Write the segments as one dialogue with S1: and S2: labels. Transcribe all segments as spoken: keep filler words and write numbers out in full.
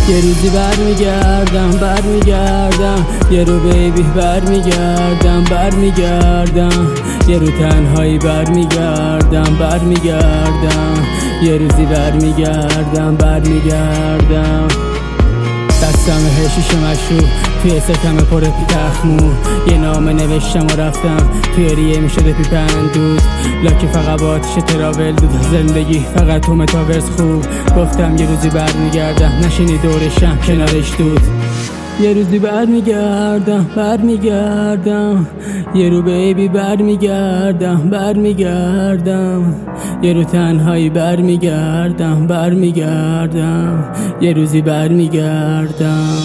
S1: یه روزی برمیگردم برمیگردم یه رو بیبی برمیگردم برمیگردم یه رو تنهایی برمیگردم برمیگردم یه روزی برمیگردم برمیگردم دستم هشیش مشروب توی سکم پر پی تخمو یه نامه نوشتم و رفتم توی ریه میشده پی پندود لاکی فقط با آتیش تراول دود زندگی فقط تو متاورس خوب گفتم یه روزی برمیگردم نشینی دورشم کنارش دود یه روزی برمیگردم برمیگردم یه رو بیبی برمیگردم برمیگردم یه رو تنهایی برمیگردم برمیگردم یه روزی برمیگردم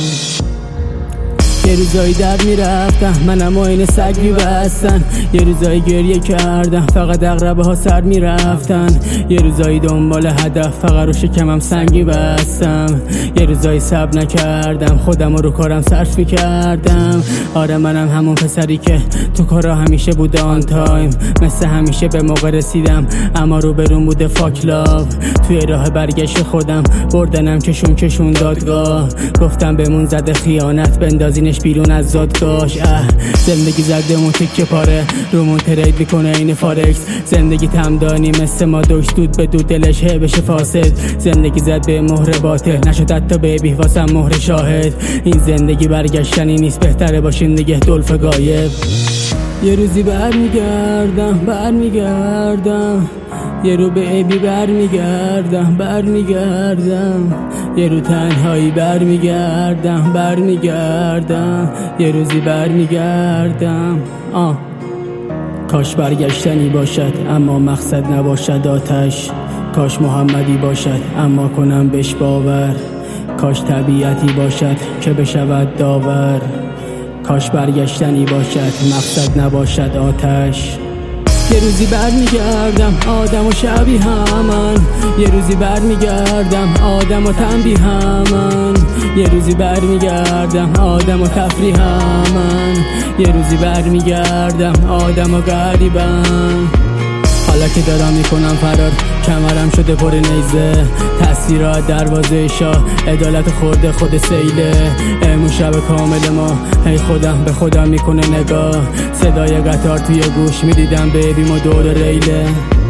S1: یه روزایی در میرفتم منم و این سگ میبستن یه روزایی گریه کردم فقط اقربه ها سر میرفتن یه روزایی دنبال هدف فقط رو شکمم سنگی بستم یه روزایی صبر نکردم خودم رو کارم صرف میکردم آره منم همون پسری که تو کارا همیشه بود آن تایم مثل همیشه به موقع رسیدم اما رو برون بوده فاک لاو توی راه برگشت خودم بردنم کشون کشون دادگاه گفتم بمون زده خیانت بندازینش بیرون از زادگاش اه زندگی زده مون تکه پاره رومون ترید میکنه این فارکس زندگی تمدانی مثل ما دوش دود به دود دلش هی بشه فاسد زندگی زد به مهر باطل نشد حتی بیبی واسم مهر شاهد این زندگی برگشتنی نیست بهتره باشین دیگه دلف غایب یه روزی برمیگردم برمیگردم یه رو بیبی برمیگردم برمیگردم یه رو تنهایی برمیگردم برمیگردم یه روزی برمیگردم آه کاش برگشتنی باشد اما مقصد نباشد آتش کاش محمدی باشد اما کنم بهش باور کاش طبیعتی باشد که بشود داور کاش برگشتنی باشد مقصد نباشد آتش یه روزی برمیگردم آدم و شبیه همن یه روزی برمیگردم آدم و تنبیه همن یه روزی برمیگردم آدم و تفریح همن یه روزی برمیگردم آدم و غریبم حالا که دارم میکنم فرار کمرم شده پر نیزه تاثیرات دروازه شاه عدالت خورده خود سیله امون شب کامل ما هی خودم به خودم میکنه نگاه صدای قطار توی گوش میدیدم بیبیم و دور ریله